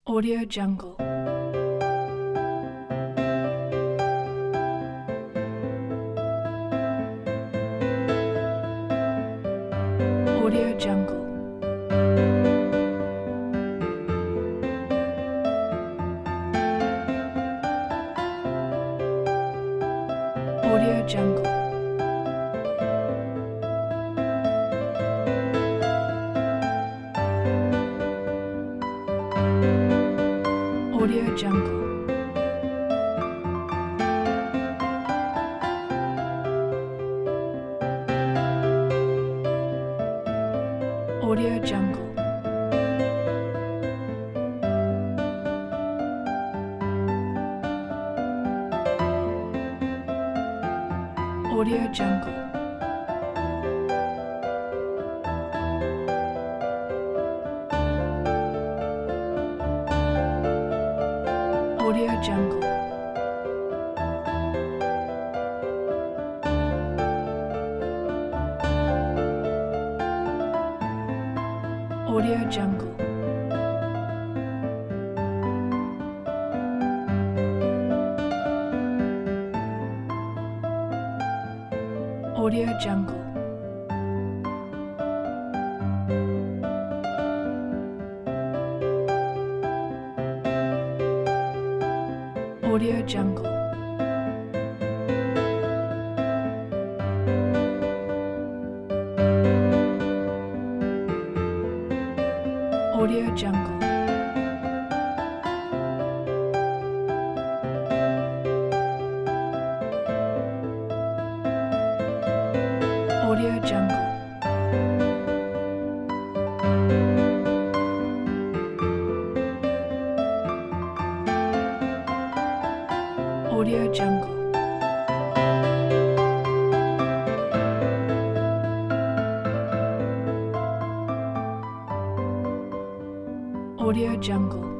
Audio Jungle. Audio Jungle. Audio Jungle. Audio Jungle. Audio Jungle. Audio Jungle. Audio Jungle. Audio Jungle. Audio Jungle. Audio Jungle. Audio Jungle. Audio Jungle. Audio Jungle. Audio Jungle.